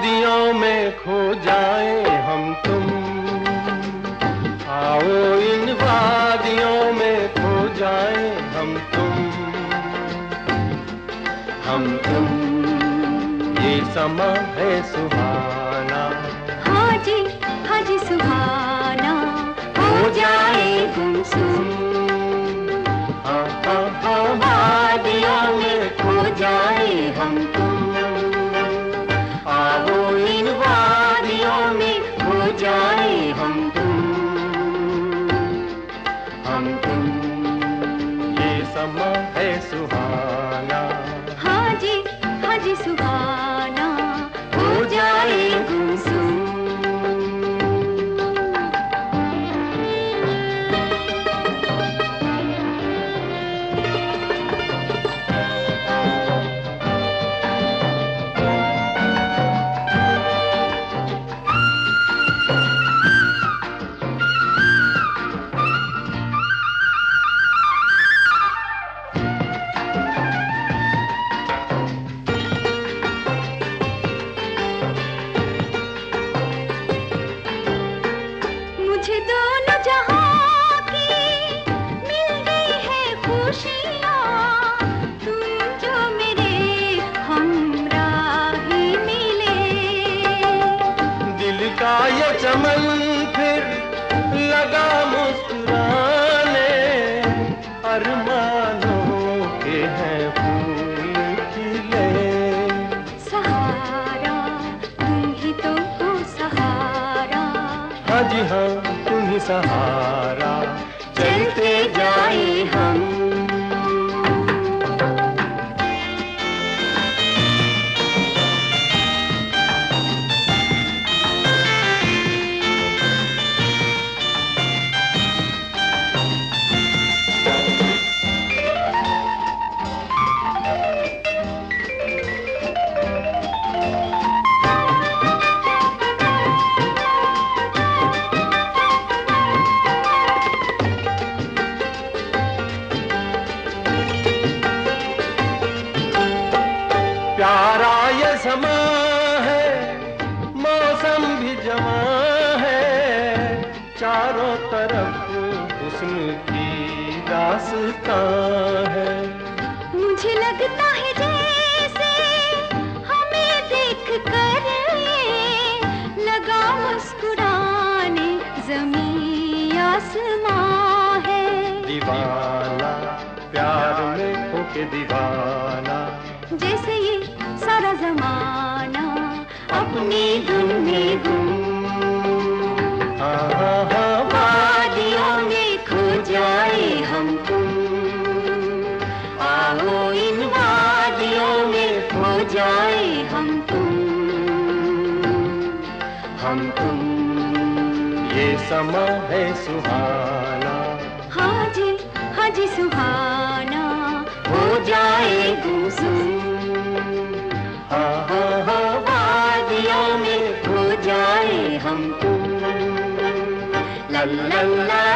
वादियों में खो जाए हम तुम, आओ इन वादियों में खो जाए हम तुम, हम तुम। ये समा है सुहाना, हाँ जी सुहाना, हो जाए गुमसुम। हाँ हाँ हाँ, वादियों में खो जाए हम तुम, आओ इन वादियों में खो जाए हम तुम, हम तुम। ये समा है सुहाना, हाँ जी सुहाना, हो जाए गुमसुम। मुझे दोनों जहां की मिल गई है खुशियाँ, तुम जो मेरे हमराही मिले। दिल का ये चमन फिर लगा मुस्कुराने, अरमानों के हैं फूल खिले। सहारा तुम ही तो हो सहारा, हाँ जी हाँ, तुम ही सहारा, चलते जाए हम। प्यारा ये समा है, मौसम भी जवां है, चारों तरफ हुस्न की दास्तां है। मुझे लगता है जैसे हमें देख कर ये लगा मुस्कुराने ज़मीं आसमां है। दीवाना प्यार में होके दीवाना, जैसे ये सारा जमाना अपनी धुन में गुम। हाँ हाँ हाँ, वादियों में खो जाए हम तुम, आओ इन वादियों में खो जाए हम तुम, हम तुम। ये समा है सुहाना, हाँ जी सुहाना, हो जाए गुमसुम। हाँ हाँ हाँ, वादियों में खो जाए हम तुम, ला ला ला